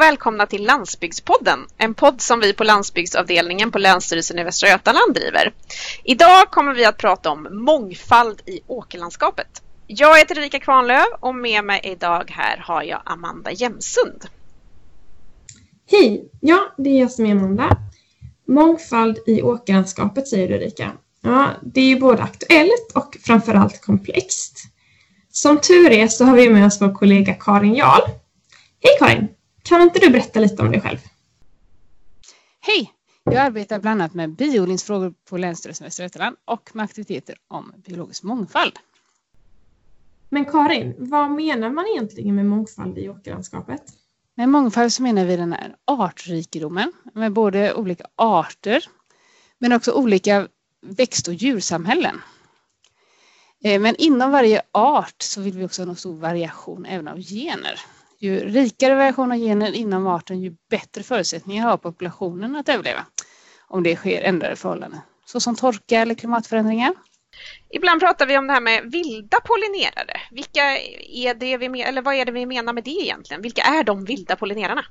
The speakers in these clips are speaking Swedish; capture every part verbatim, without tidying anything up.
välkomna till Landsbygdspodden, en podd som vi på landsbygdsavdelningen på Länsstyrelsen i Västra Götaland driver. Idag kommer vi att prata om mångfald i åkerlandskapet. Jag heter Erika Kvarnlöv och med mig idag här har jag Amanda Jämsund. Hej, ja det är jag som är Amanda. Mångfald i åkerlandskapet säger du Erika. Ja, det är ju både aktuellt och framförallt komplext. Som tur är så har vi med oss vår kollega Karin Jarl. Hej Karin, kan inte du berätta lite om dig själv? Hej, jag arbetar bland annat med biodlingsfrågor på Länsstyrelsen i Västra Götaland och med aktiviteter om biologisk mångfald. Men Karin, vad menar man egentligen med mångfald i åkerlandskapet? Med mångfald så menar vi den här artrikedomen med både olika arter men också olika växt- och djursamhällen. Men inom varje art så vill vi också ha en stor variation även av gener. Ju rikare variation av gener inom arten, ju bättre förutsättningar har populationen att överleva. Om det sker ändrade förhållanden, såsom torka eller klimatförändringar. Ibland pratar vi om det här med vilda pollinerare. Vilka är det vi men- eller vad är det vi menar med det egentligen? Vilka är de vilda pollinerarna?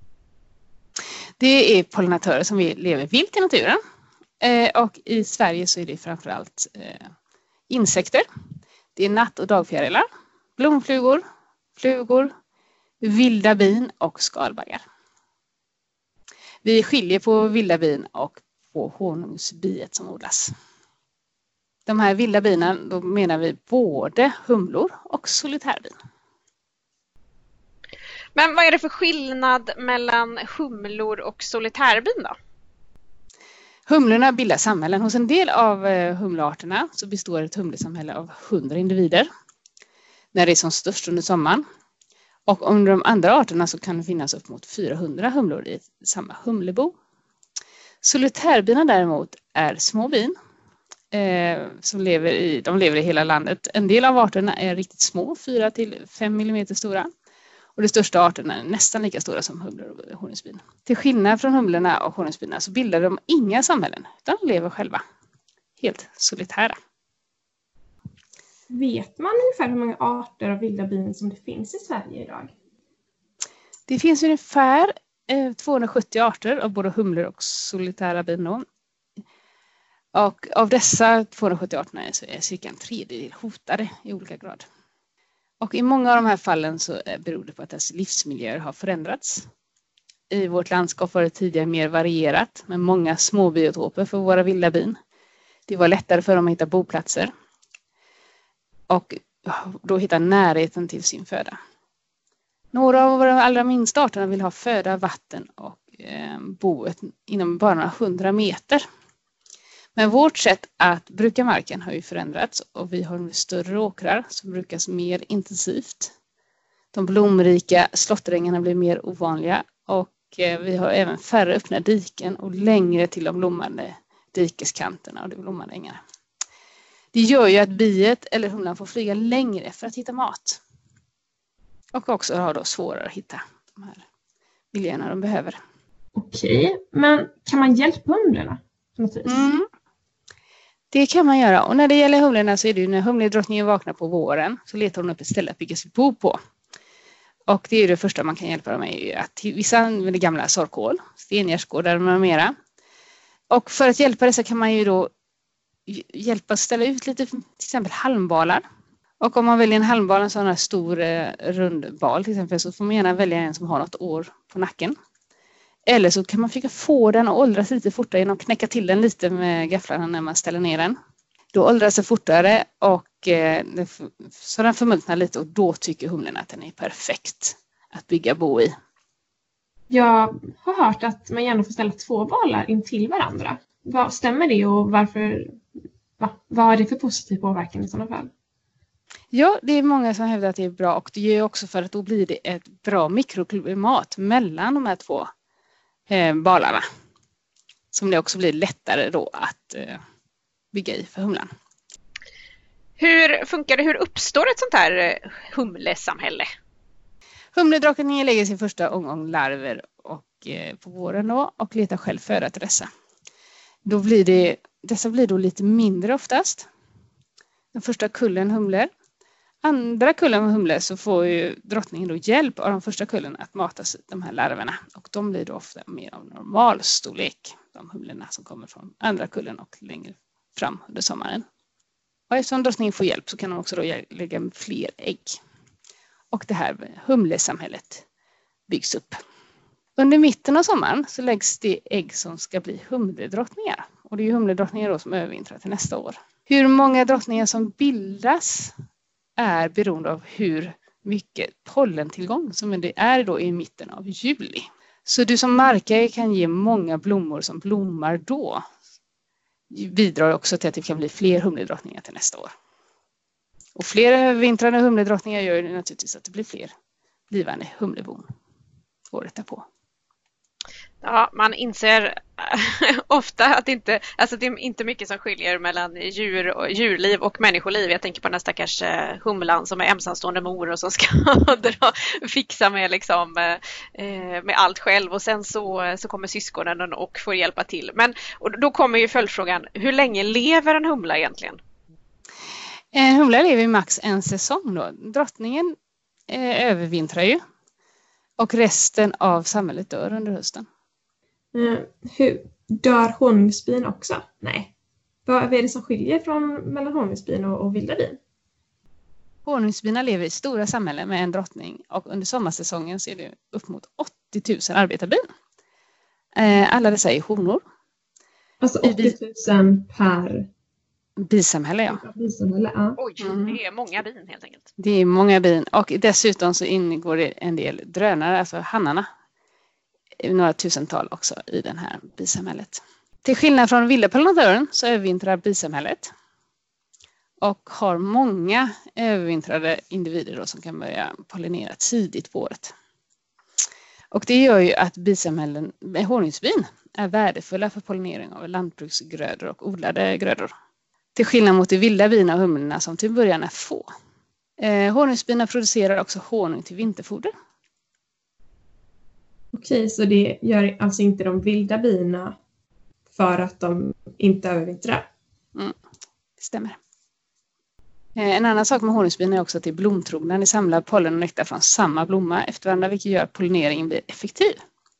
Det är pollinatörer som lever vilt i naturen. Och i Sverige så är det framförallt insekter. Det är natt- och dagfjärilar, blomflugor, flugor, vilda bin och skalbaggar. Vi skiljer på vilda bin och på honungsbiet som odlas. De här vilda bina, då menar vi både humlor och solitärvin. Men vad är det för skillnad mellan humlor och solitärvin då? Humlorna bildar samhällen. Hos en del av humlearterna så består ett humlesamhälle av hundra individer när det är som störst under sommaren. Och under de andra arterna så kan det finnas upp mot fyrahundra humlor i samma humlebo. Solitärbina däremot är små bin eh, som lever i, de lever i hela landet. En del av arterna är riktigt små, fyra till fem millimeter stora. Och de största arterna är nästan lika stora som humlor och honungsbin. Till skillnad från humlorna och honungsbina så bildar de inga samhällen utan lever själva. Helt solitära. Vet man ungefär hur många arter av vilda bin som det finns i Sverige idag? Det finns ungefär eh, tvåhundrasjuttio arter av både humlor och solitära bin. Och av dessa tvåhundrasjuttio arterna så är cirka en tredjedel hotade i olika grad. Och i många av de här fallen så beror det på att deras livsmiljöer har förändrats. I vårt landskap var det tidigare mer varierat med många små biotoper för våra vilda bin. Det var lättare för dem att hitta boplatser. Och då hitta närheten till sin föda. Några av våra allra minsta arterna vill ha föda, vatten och eh, boet inom bara några hundra meter. Men vårt sätt att bruka marken har ju förändrats och vi har nu större åkrar som brukas mer intensivt. De blomrika slåtterängarna blir mer ovanliga och eh, vi har även färre öppna diken och längre till de blommande dikeskanterna och de blommande ängarna. Det gör ju att biet eller humlan får flyga längre för att hitta mat. Och också har då svårare att hitta de här miljöerna de behöver. Okej, men kan man hjälpa humlorna? Mm. Det kan man göra. Och när det gäller humlorna så är det ju när humledrottningen vaknar på våren så letar hon upp ett ställe att bygga sitt bo på. Och det är ju det första man kan hjälpa dem med är att vissa använder gamla sorkhål, stengärdsgårdar med mera. Och för att hjälpa dessa kan man ju då hjälpa att ställa ut lite till exempel halmbalar. Och om man väljer en halmbal, en sån här stor eh, rund bal till exempel, så får man gärna välja en som har något år på nacken. Eller så kan man försöka få den att åldras lite fortare genom att knäcka till den lite med gafflarna när man ställer ner den. Då åldras den fortare och eh, så den förmultnar lite och då tycker humlen att den är perfekt att bygga bo i. Jag har hört att man gärna får ställa två balar in till varandra. Vad, stämmer det och varför, va, vad är det för positiv påverkan i sådana fall? Ja, det är många som hävdar att det är bra och det gör också för att då blir det ett bra mikroklimat mellan de här två eh, balarna. Som det också blir lättare då att eh, bygga i för humlan. Hur funkar det? Hur uppstår ett sånt här humlesamhälle? Humledrottningen lägger sin första omgång larver och, eh, på våren då, och letar själv föda till dessa. Då blir det, dessa blir då lite mindre oftast. Den första kullen humlor andra kullen humle så får ju drottningen då hjälp av de första kullen att mata de här larverna. Och de blir då ofta mer av normal storlek, de humlorna som kommer från andra kullen och längre fram under sommaren. Och eftersom drottningen får hjälp så kan de också då lägga fler ägg. Och det här humlesamhället byggs upp. Under mitten av sommaren så läggs det ägg som ska bli humledrottningar. Och det är ju humledrottningar då som övervintrar till nästa år. Hur många drottningar som bildas är beroende av hur mycket pollentillgång som det är då i mitten av juli. Så du som markägare kan ge många blommor som blommar då. Bidrar också till att det kan bli fler humledrottningar till nästa år. Och fler övervintrande humledrottningar gör det naturligtvis att det blir fler blivande humlebon året därpå. Ja, man inser ofta att det inte, alltså det är inte mycket som skiljer mellan djur och, djurliv och människoliv. Jag tänker på den stackars humlan som är ensamstående mor och som ska dra, fixa med, liksom, med allt själv. Och sen så, så kommer syskonen och får hjälpa till. Men och då kommer ju följdfrågan, hur länge lever en humla egentligen? En humla lever i max en säsong då. Drottningen eh, övervintrar ju. Och resten av samhället dör under hösten. Mm, hur dör honungsbin också? Nej. Vad är det som skiljer från mellan honungsbin och, och vilda bin? Honungsbina lever i stora samhällen med en drottning. Och under sommarsäsongen så är det upp mot åttio tusen arbetarbin. Eh, alla dessa är honor. Alltså åttio tusen per... bisamhälle, ja. Bisamhälle, ja. Oj, det är många bin helt enkelt. Det är många bin och dessutom så ingår det en del drönare, alltså hannarna. Några tusental också i den här bisamhället. Till skillnad från vilda pollinatören så övervintrar bisamhället. Och har många övervintrade individer då som kan börja pollinera tidigt på året. Och det gör ju att bisamhällen med honungsbin är värdefulla för pollinering av lantbruksgrödor och odlade grödor. Till skillnad mot de vilda bina och humlorna som till början är få. Eh, honungsbina producerar också honung till vinterfoder. Okej, så det gör alltså inte de vilda bina för att de inte övervintrar? Mm, det stämmer. Eh, en annan sak med honungsbina är också att det är blomtrogna. De samlar pollen och nektar från samma blomma efter varandra, vilket gör att pollineringen blir effektiv.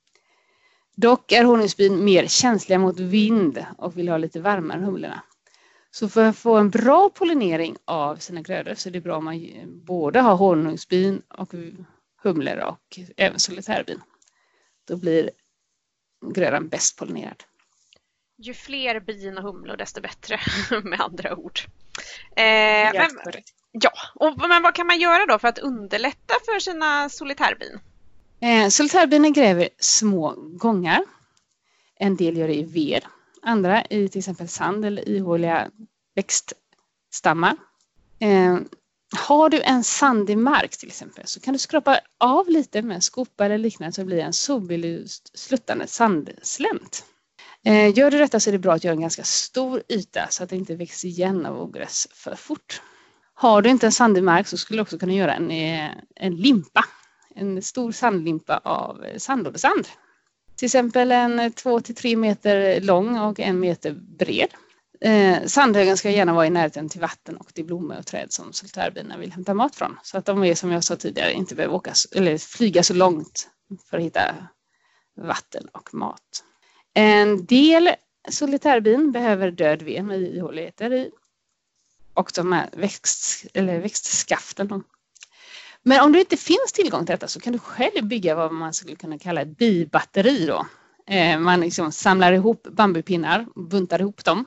Dock är honungsbin mer känsliga mot vind och vill ha lite varmare än humlorna. Så för att få en bra pollinering av sina grödor så är det bra om man både har honungsbin och humlor och även solitärbin. Då blir grödan bäst pollinerad. Ju fler bin och humlor desto bättre med andra ord. Eh, ja, men, ja, och, men vad kan man göra då för att underlätta för sina solitärbin? Eh, solitärbina gräver små gångar. En del gör det i ved. Andra i till exempel sand eller ihåliga växtstammar. Eh, har du en sandig mark till exempel så kan du skrapa av lite med en skopa eller liknande så det blir en sobelyst sluttande sandslänt. Eh, gör du detta så är det bra att göra en ganska stor yta så att det inte växer igen av ogräs för fort. Har du inte en sandig mark så skulle du också kunna göra en, en limpa. En stor sandlimpa av sandlådesand. Till exempel en två till tre meter lång och en meter bred. Eh, sandhögen ska gärna vara i närheten till vatten och till blommor och träd som solitärbina vill hämta mat från. Så att de är, som jag sa tidigare, inte behöver åka, eller flyga så långt för att hitta vatten och mat. En del solitärbin behöver död ved med ihåligheter i. Och de här växt, eller växtskaften. Men om det inte finns tillgång till detta så kan du själv bygga vad man skulle kunna kalla ett bibatteri då. Eh, man liksom samlar ihop bambupinnar och buntar ihop dem.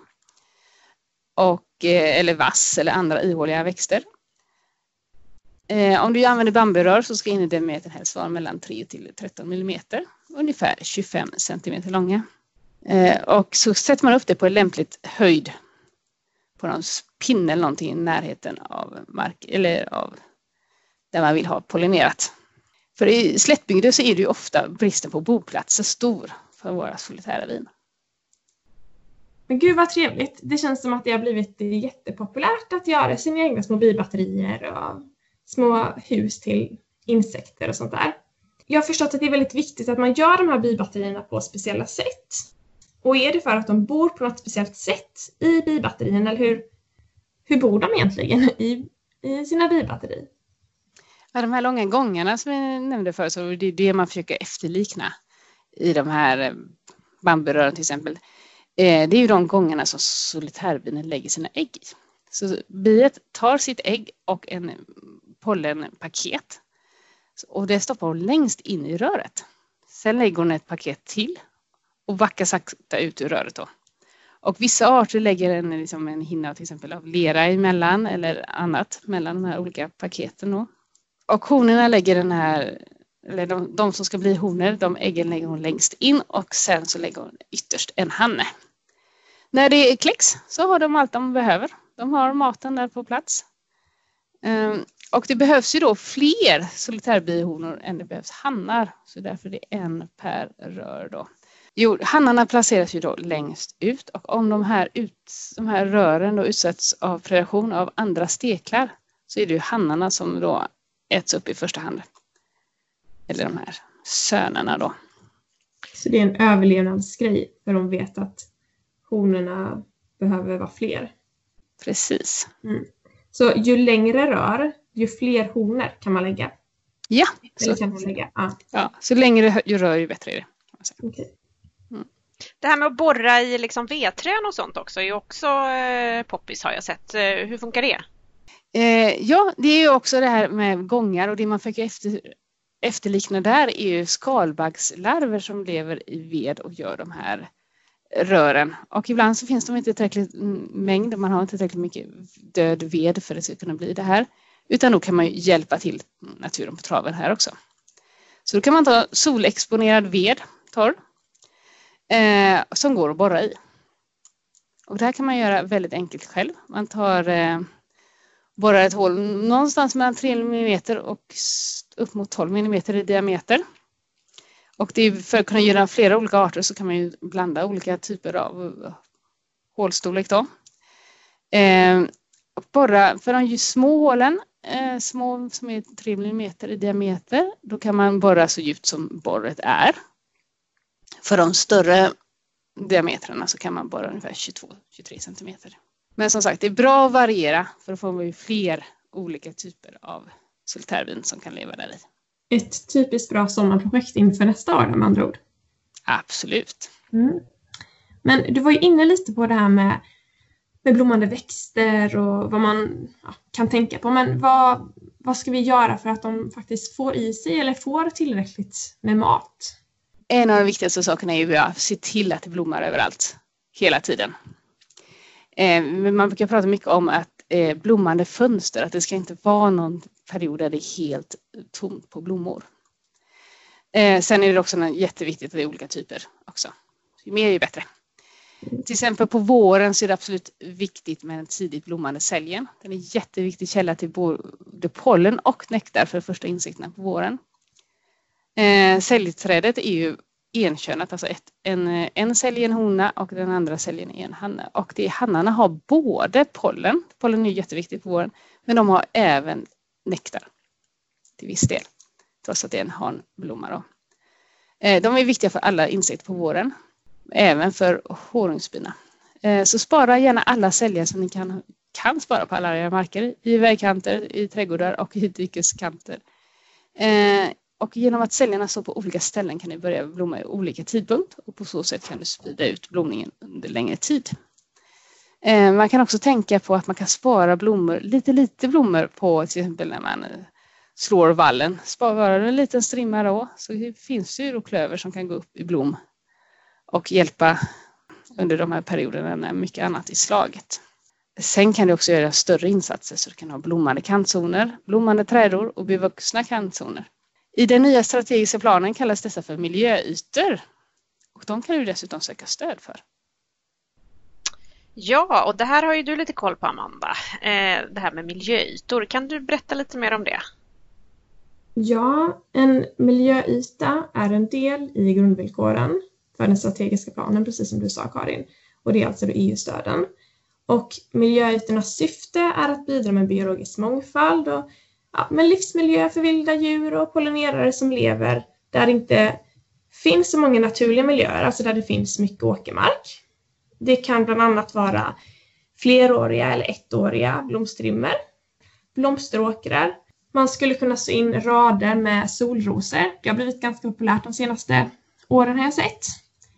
Och, eh, eller vass eller andra ihåliga växter. Eh, om du använder bamburör så ska innerdiametern helst vara mellan tre till tretton millimeter. Ungefär tjugofem centimeter långa. Eh, och så sätter man upp det på en lämpligt höjd. På någon pinne eller någonting i närheten av mark eller av där man vill ha pollinerat. För i slättbygder så är det ju ofta bristen på boplatser stor för våra solitära vin. Men gud vad trevligt. Det känns som att det har blivit jättepopulärt att göra sina egna små bibatterier och små hus till insekter och sånt där. Jag har förstått att det är väldigt viktigt att man gör de här bibatterierna på speciella sätt. Och är det för att de bor på något speciellt sätt i bibatterien eller hur, hur bor de egentligen i i sina bibatteri. Ja, de här långa gångarna som jag nämnde förut, så det är det man försöker efterlikna i de här bamburören till exempel. Det är ju de gångarna som solitärbinen lägger sina ägg i. Så biet tar sitt ägg och en pollenpaket och det stoppar hon längst in i röret. Sen lägger hon ett paket till och vackar sakta ut ur röret då. Och vissa arter lägger en, liksom en hinna till exempel av lera emellan eller annat mellan de här olika paketen då. Och honorna lägger den här, eller de, de som ska bli honor, de äggen lägger hon längst in och sen så lägger hon ytterst en hanne. När det är kläcks så har de allt de behöver. De har maten där på plats. Um, och det behövs ju då fler solitärbihonor än det behövs hannar. Så därför är det en per rör då. Jo, hannarna placeras ju då längst ut. Och om de här, ut, de här rören då utsätts av predation av andra steklar så är det ju hannarna som då äts upp i första hand. Eller de här sönerna då. Så det är en överlevnadsgrej för de vet att honorna behöver vara fler. Precis. Mm. Så ju längre rör, ju fler honor kan man lägga. Ja. Eller Så, kan man lägga. Ah. Ja, så längre ju rör ju bättre är det. Kan man säga. Okay. Mm. Det här med att borra i liksom vedträn och sånt också är ju också eh, poppis har jag sett. Eh, hur funkar det? Eh, ja, det är ju också det här med gångar och det man fick efter, efterlikna där är ju skalbaggslarver som lever i ved och gör de här rören. Och ibland så finns de inte tillräckligt mängd, man har inte tillräckligt mycket död ved för att det ska kunna bli det här. Utan då kan man ju hjälpa till naturen på traven här också. Så då kan man ta solexponerad ved, torr, eh, som går att borra i. Och det här kan man göra väldigt enkelt själv. Man tar, eh, borrar ett hål någonstans mellan tre millimeter och upp mot tolv millimeter i diameter. Och det är för att kunna göra flera olika arter så kan man ju blanda olika typer av hålstorlek då. Eh, och borra för de små hålen, eh, små som är tre millimeter i diameter, då kan man borra så djupt som borret är. För de större diametrarna så kan man borra ungefär tjugotvå till tjugotre centimeter. Men som sagt, det är bra att variera för att få fler olika typer av solitärbin som kan leva där i. Ett typiskt bra sommarprojekt inför nästa år med andra ord. Absolut. Mm. Men du var ju inne lite på det här med, med blommande växter och vad man ja, kan tänka på. Men vad, vad ska vi göra för att de faktiskt får i sig eller får tillräckligt med mat? En av de viktigaste sakerna är ju att se till att det blommar överallt. Hela tiden. Eh, man brukar prata mycket om att eh, blommande fönster, att det ska inte vara någon period där det är helt tomt på blommor. Eh, sen är det också jätteviktigt att det är olika typer också. Ju mer ju bättre. Mm. Till exempel på våren så är det absolut viktigt med en tidigt blommande säljen. Den är en jätteviktig källa till både pollen och nektar för första insekterna på våren. Eh, säljträdet är ju enkönat, alltså ett, en, en sälj är en hona och den andra säljen är en hanne. Och det, hannarna har både pollen, pollen är jätteviktigt på våren, men de har även nektar till viss del, trots att det är en hanblomma då. Eh, de är viktiga för alla insekter på våren, även för honungsbina. Eh, så spara gärna alla säljer som ni kan, kan spara på alla era marker, i vägkanter, i trädgårdar och i dikeskanter. Eh, Och genom att säljarna står på olika ställen kan ni börja blomma i olika tidpunkt. Och på så sätt kan du sprida ut blomningen under längre tid. Eh, man kan också tänka på att man kan spara blommor, lite lite blommor på till exempel när man slår vallen. Spara en liten strimma då. Så det finns ju klöver som kan gå upp i blom. Och hjälpa under de här perioderna när mycket annat är slaget. Sen kan du också göra större insatser så du kan ha blommande kantzoner, blommande trädor och bevuxna kantzoner. I den nya strategiska planen kallas dessa för miljöytor. Och de kan du dessutom söka stöd för. Ja, och det här har ju du lite koll på, Amanda. Eh, det här med miljöytor. Kan du berätta lite mer om det? Ja, en miljöyta är en del i grundvillkoren för den strategiska planen, precis som du sa, Karin. Och det är alltså E U-stöden. Och miljöytornas syfte är att bidra med biologisk mångfald och ja, med livsmiljö för vilda djur och pollinerare som lever där det inte finns så många naturliga miljöer, alltså där det finns mycket åkermark. Det kan bland annat vara fleråriga eller ettåriga blomstrimmer. blomsteråkrar. Man skulle kunna så in rader med solrosor. Det har blivit ganska populärt de senaste åren har jag sett.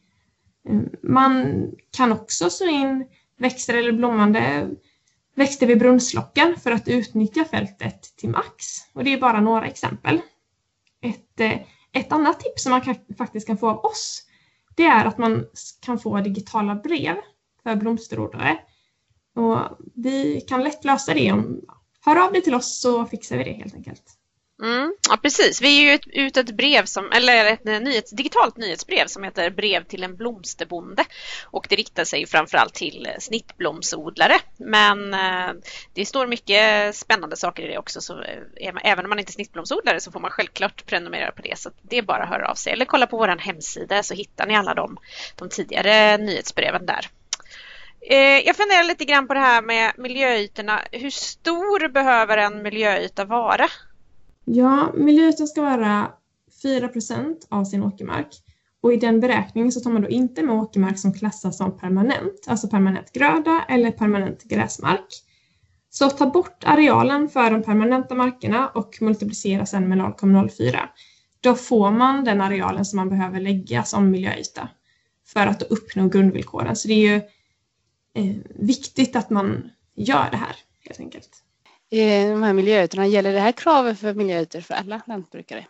Man kan också så in växter eller blommande växter vid brunnslocken för att utnyttja fältet till max. Och det är bara några exempel. Ett, ett annat tips som man kan, faktiskt kan få av oss, det är att man kan få digitala brev för blomsterodlare. Och vi kan lätt lösa det. Om hör av dig till oss så fixar vi det helt enkelt. Mm, ja, precis. Vi är ju ut ett brev som, eller ett nyhets, digitalt nyhetsbrev som heter Brev till en blomsterbonde. Och det riktar sig framförallt till snittblomsodlare. Men eh, det står mycket spännande saker i det också. Så eh, även om man inte är snittblomsodlare så får man självklart prenumerera på det. Så det är bara att höra av sig. Eller kolla på vår hemsida så hittar ni alla de, de tidigare nyhetsbreven där. Jag funderar lite grann på det här med miljöytorna. Hur stor behöver en miljöyta vara? Ja, miljöytan ska vara fyra procent av sin åkermark. Och i den beräkningen så tar man då inte med åkermark som klassas som permanent. Alltså permanent gröda eller permanent gräsmark. Så ta bort arealen för de permanenta markerna och multiplicera sen med noll komma noll fyra. Då får man den arealen som man behöver lägga som miljöyta. För att uppnå grundvillkoren. Så det är ju Eh, viktigt att man gör det här helt enkelt. Eh, de här miljöytorna, gäller det här kravet för miljöytor för alla lantbrukare?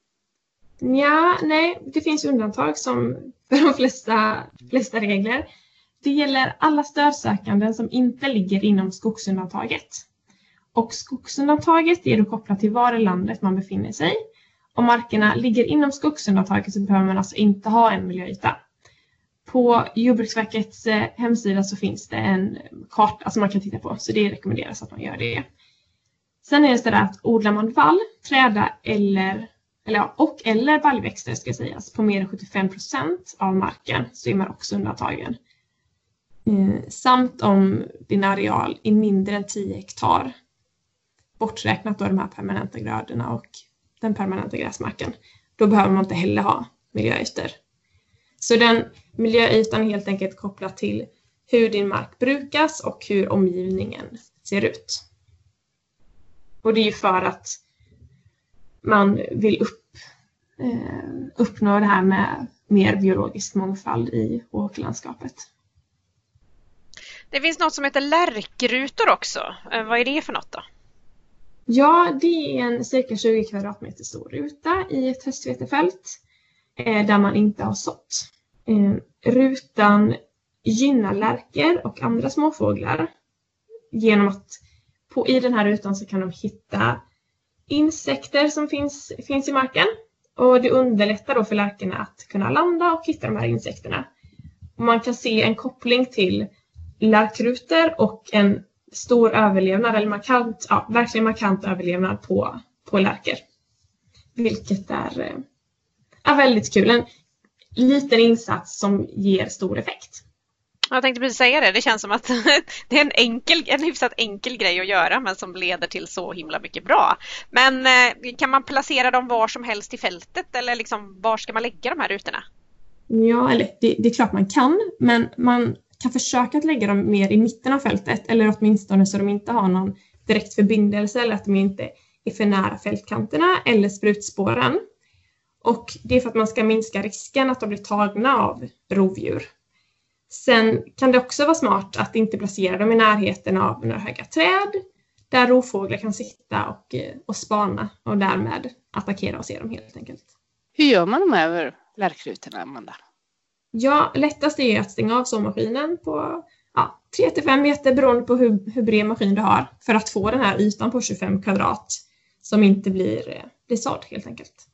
Ja, nej, det finns undantag som för de flesta, flesta regler. Det gäller alla stödsökanden som inte ligger inom skogsundantaget. Och skogsundantaget är då kopplat till var i landet man befinner sig. Om markerna ligger inom skogsundantaget så behöver man alltså inte ha en miljöyta. På Jordbruksverkets hemsida så finns det en karta som man kan titta på. Så det rekommenderas att man gör det. Sen är det så där att odlar man vall, träda eller, eller ja, och eller vallväxter ska sägas på mer än sjuttiofem procent av marken så är man också undantagen. Eh, samt om din areal är mindre än tio hektar. Borträknat då de här permanenta grödorna och den permanenta gräsmarken. Då behöver man inte heller ha miljöytor. Så den miljöytan är helt enkelt kopplad till hur din mark brukas och hur omgivningen ser ut. Och det är ju för att man vill upp, eh, uppnå det här med mer biologisk mångfald i åkerlandskapet. Det finns något som heter lärkrutor också. Eh, vad är det för något då? Ja, det är en cirka tjugo kvadratmeter stor ruta i ett höstvetefält eh, där man inte har sått. Eh, rutan gynnar lärkor och andra småfåglar genom att på, i den här rutan så kan de hitta insekter som finns, finns i marken och det underlättar då för lärkorna att kunna landa och hitta de här insekterna. Och man kan se en koppling till lärkrutor och en stor överlevnad eller markant, ja, verkligen markant överlevnad på, på lärkor. Vilket är, är väldigt kul. En liten insats som ger stor effekt. Jag tänkte precis säga det. Det känns som att det är en, enkel, en hyfsat enkel grej att göra men som leder till så himla mycket bra. Men kan man placera dem var som helst i fältet eller liksom, var ska man lägga de här rutorna? Ja, eller det, det är klart man kan, men man kan försöka att lägga dem mer i mitten av fältet eller åtminstone så de inte har någon direkt förbindelse eller att de inte är för nära fältkanterna eller sprutspåren. Och det är för att man ska minska risken att de blir tagna av rovdjur. Sen kan det också vara smart att inte placera dem i närheten av några höga träd där rovfåglar kan sitta och, och spana och därmed attackera och se dem helt enkelt. Hur gör man de här lärkrutorna, Amanda? Ja, lättast är att stänga av såmaskinen på ja, tre till fem meter beroende på hur, hur bred maskin du har för att få den här ytan på tjugofem kvadrat som inte blir, blir sådd helt enkelt.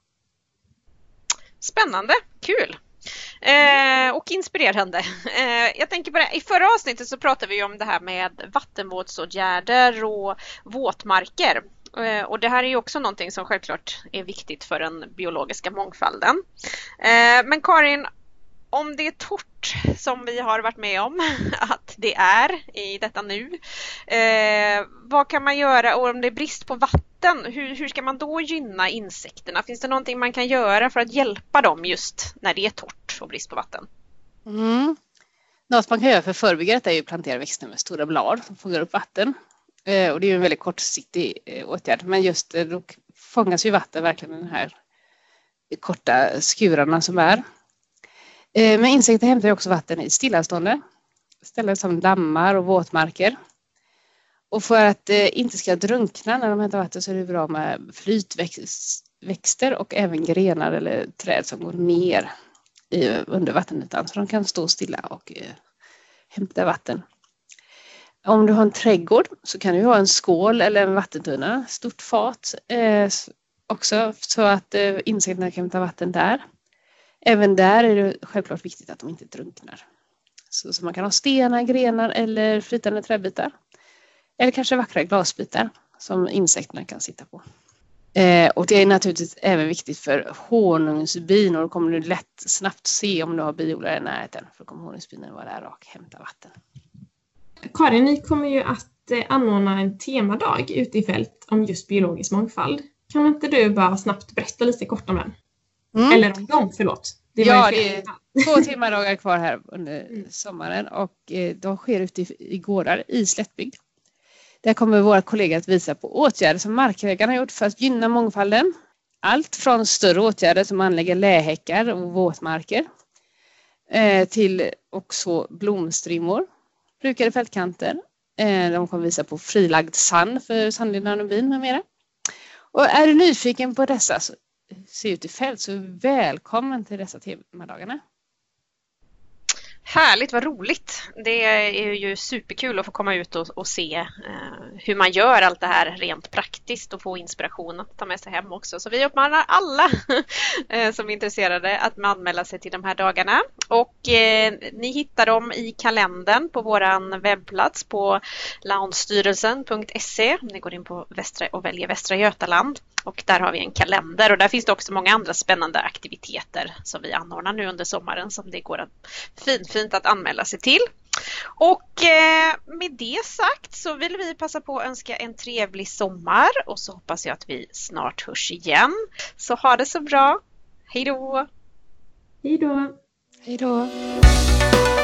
Spännande, kul! Eh, och inspirerande. Eh, jag tänker på det. I förra avsnittet så pratade vi om det här med vattenvårdsåtgärder och våtmarker. Eh, och det här är ju också någonting som självklart är viktigt för den biologiska mångfalden. Eh, men Karin, om det är torrt som vi har varit med om att det är i detta nu, eh, vad kan man göra? Och om det är brist på vatten, hur, hur ska man då gynna insekterna? Finns det någonting man kan göra för att hjälpa dem just när det är torrt och brist på vatten? Mm. Något man kan göra för att förebygga detta är att plantera växter med stora blad som fångar upp vatten. Och det är ju en väldigt kortsiktig åtgärd. Men just då fångas ju vatten verkligen den här korta skurarna som är. Men insekter hämtar ju också vatten i stillastående. Ställen som dammar och våtmarker. Och för att det inte ska drunkna när de hämtar vatten så är det bra med flytväxter och även grenar eller träd som går ner i, under vattenytan. Så de kan stå stilla och eh, hämta vatten. Om du har en trädgård så kan du ha en skål eller en vattentunna, stort fat eh, också så att eh, insekterna kan hämta vatten där. Även där är det självklart viktigt att de inte drunknar. Så, så man kan ha stenar, grenar eller flytande träbitar. Eller kanske vackra glasbitar som insekterna kan sitta på. Eh, och det är naturligtvis även viktigt för honungsbin. Och då kommer du lätt snabbt se om du har biodlare i närheten. För då kommer honungsbinen vara där och hämta vatten. Karin, ni kommer ju att eh, anordna en temadag ute i fält om just biologisk mångfald. Kan inte du bara snabbt berätta lite kort om den? Mm. Eller om dem, förlåt. Det var ja, det är två temadagar kvar här under mm. sommaren. Och eh, de sker ute i, i gårdar i slättbygd. Där kommer våra kollegor att visa på åtgärder som markägarna har gjort för att gynna mångfalden. Allt från större åtgärder som anlägger lähäckar och våtmarker eh, till också blomstrimmor, brukade fältkanter. Eh, de kommer visa på frilagd sand för sandlindaren och bin med mera. Och är du nyfiken på dessa så se ut i fält så välkommen till dessa temadagarna. Härligt, vad roligt. Det är ju superkul att få komma ut och, och se eh, hur man gör allt det här rent praktiskt och få inspiration att ta med sig hem också. Så vi uppmanar alla eh, som är intresserade att anmäla sig till de här dagarna. Och eh, ni hittar dem i kalendern på våran webbplats på landsstyrelsen punkt se. Ni går in på Västra och väljer Västra Götaland. Och där har vi en kalender och där finns det också många andra spännande aktiviteter som vi anordnar nu under sommaren som det går att fint, fint att anmäla sig till. Och eh, med det sagt så vill vi passa på att önska en trevlig sommar och så hoppas jag att vi snart hörs igen. Så ha det så bra. Hej då! Hej då! Hej då!